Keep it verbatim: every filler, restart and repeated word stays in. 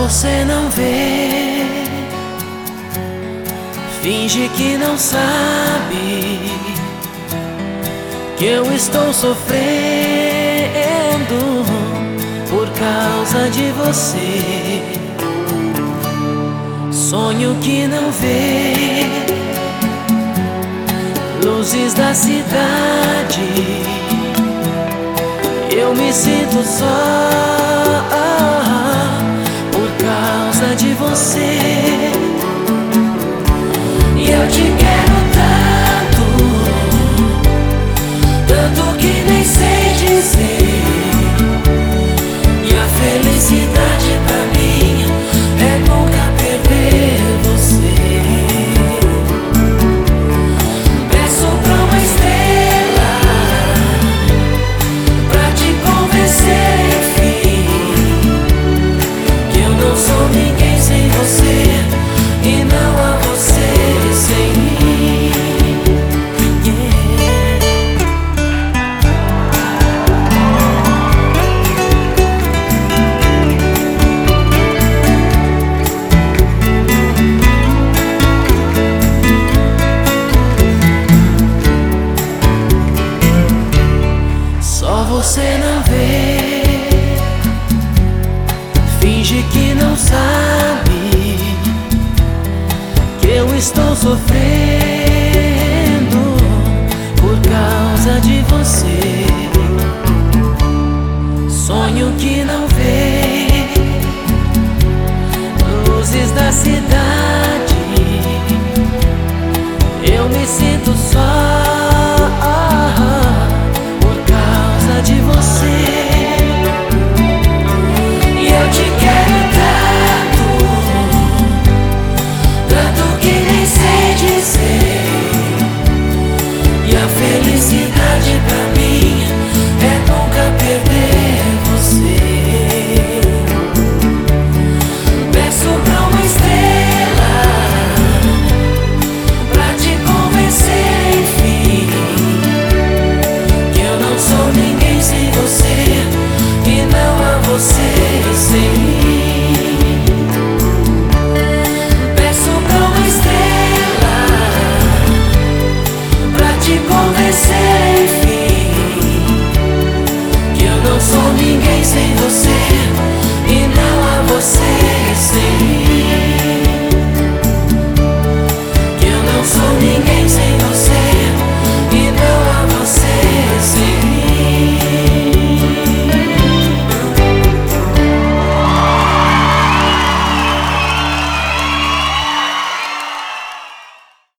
você não vê, finge que não sabe que eu estou sofrendo por causa de você. Sonho que não vê luzes da cidade, eu me sinto só por causa de você. E eu te quero tanto, tanto que nem sei dizer. E a felicidade pra mim é nunca perder você. Peço pra uma estrela pra te convencer, enfim, que eu não sou ninguém sem você e não há você sem mim. Yeah. Só você não vê, finge que não sabe que eu estou sofrendo por causa de você.